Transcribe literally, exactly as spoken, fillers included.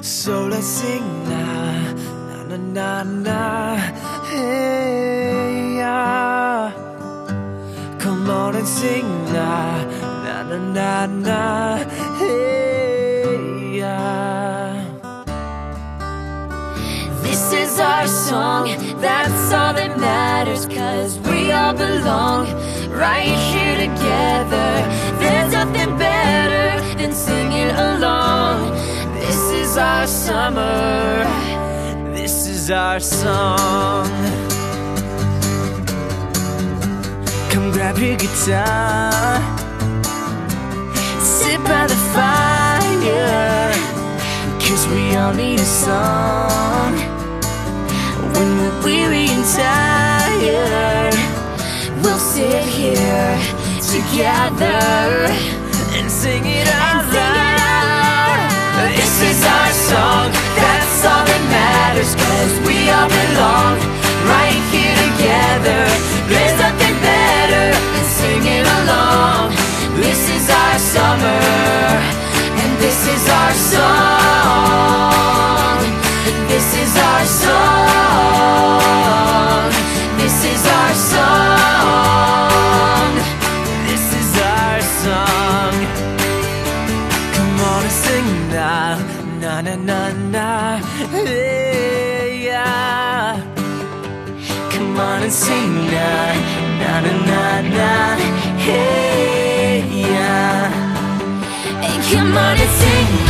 So let's sing now, na na na na, hey yeah. Come on and sing now, na na na na, hey yeah. This is our song, that's all that matters, 'cause we all belong right here together. There's nothing better than singing along. This is our summer, this is our song. Come grab your guitar, sit by the fire, 'cause we all need a song. When we're weary and tired, we'll sit here together and sing it out loud. This is our song, that's all that matters, 'cause we all belong right here together. There's nothing better than singing along. This is our summer, and this is our song. This is our song. This is our song. This is our song. Come on and sing now, na na na na, hey yeah. Come on and sing now, na na na na, hey yeah. and come on and sing